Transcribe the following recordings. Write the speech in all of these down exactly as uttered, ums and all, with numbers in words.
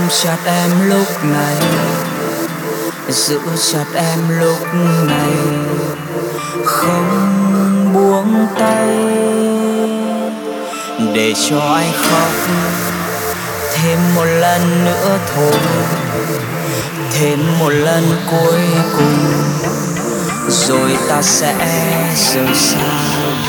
chặt em lúc này, giữ chặt em lúc này, không buông tay để cho anh khóc thêm một lần nữa thôi, thêm một lần cuối cùng rồi ta sẽ rời xa.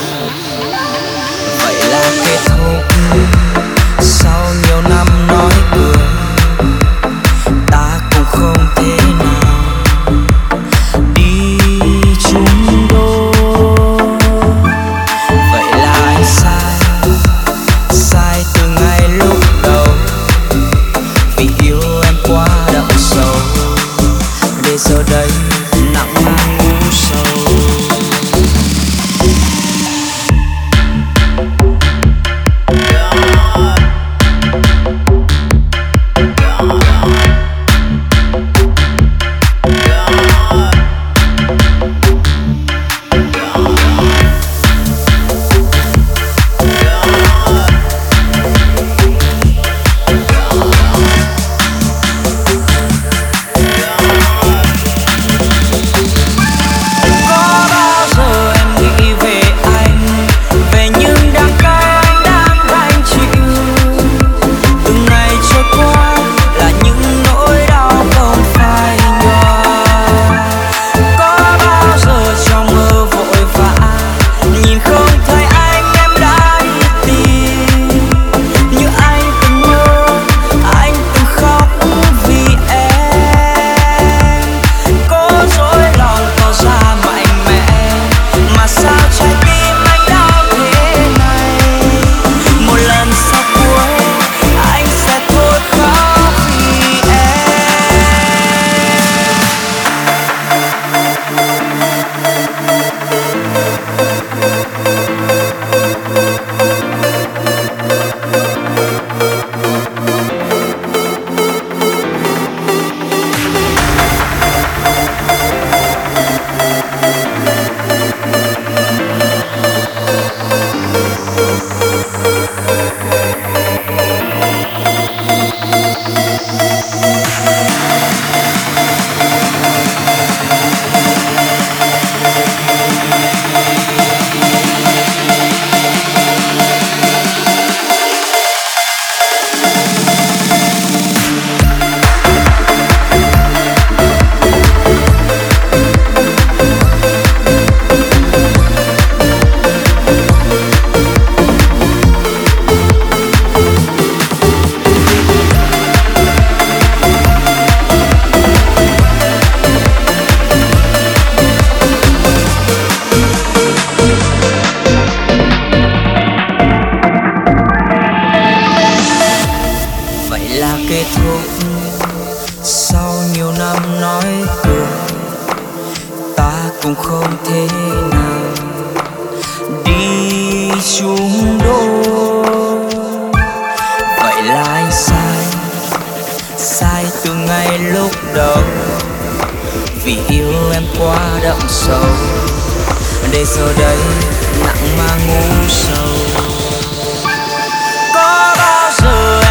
Vậy là kết thúc sau nhiều năm nói cười, ta cũng không thể nào đi chung đôi. Vậy là anh sai, sai từ ngay lúc đầu, vì yêu em quá đậm sâu, để giờ đây nặng mang u sầu. Là kết thúc sau nhiều năm nói cười, ta cũng không thể nào đi chung đôi. Vậy là anh sai, sai từ ngay lúc đầu, vì yêu em quá đậm sâu, để giờ đây nặng mang u sầu. Có bao giờ